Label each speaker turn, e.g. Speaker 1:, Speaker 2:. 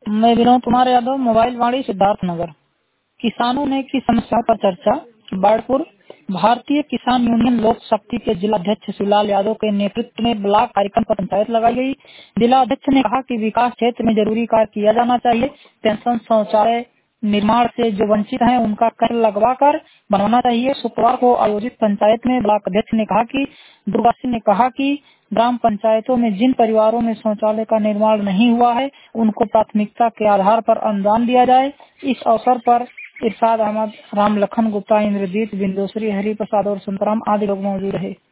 Speaker 1: मैं विनोद कुमार यादव, मोबाइल वाणी, सिद्धार्थ नगर। किसानों ने की समस्याओं पर चर्चा। बाढ़पुर। भारतीय किसान यूनियन लोक शक्ति के जिलाध्यक्ष शिवलाल यादव के नेतृत्व में ब्लॉक कार्यक्रम पर पंचायत लगाई गई। जिलाध्यक्ष ने कहा कि विकास क्षेत्र में जरूरी कार्य किया जाना चाहिए। पेंशन, शौचालय निर्माण से जो वंचित हैं उनका कर लगवाकर बनवाना चाहिए। शुक्रवार को आयोजित पंचायत में ब्लॉक अध्यक्ष ने कहा कि दुर्गा सिंह ने कहा कि ग्राम पंचायतों में जिन परिवारों में शौचालय का निर्माण नहीं हुआ है उनको प्राथमिकता के आधार पर अनुदान दिया जाए। इस अवसर पर इरशाद अहमद, राम लखन गुप्ता, इंद्रजीत, बिंदुश्री, हरि प्रसाद और संतराम आदि लोग मौजूद रहे।